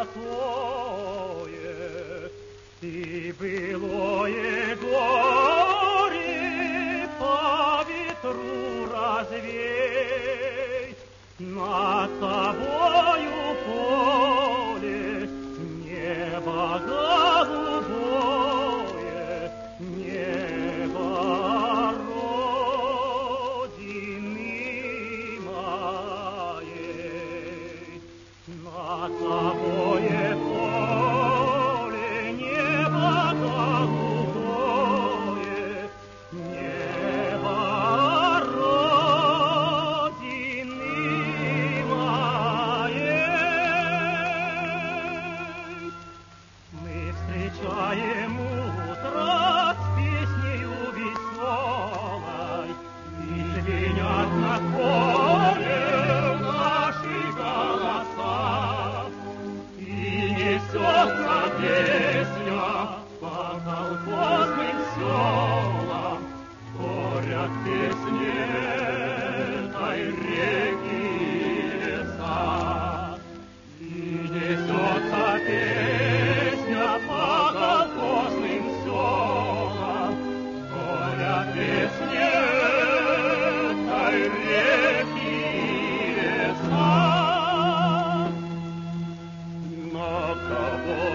золотое, и былое горе по ветру развей. Над тобою поле, небо голубое, небо родины моей. Над тобою поле, небо голубое, небо родины моей. Мы встречаем утро с песнею веселой, и звенят над полем наши голоса, и несется песня по колхозным селам, горят песни этой реки леса. И несется песня по колхозным селам, горят песни этой реки леса. Над тобой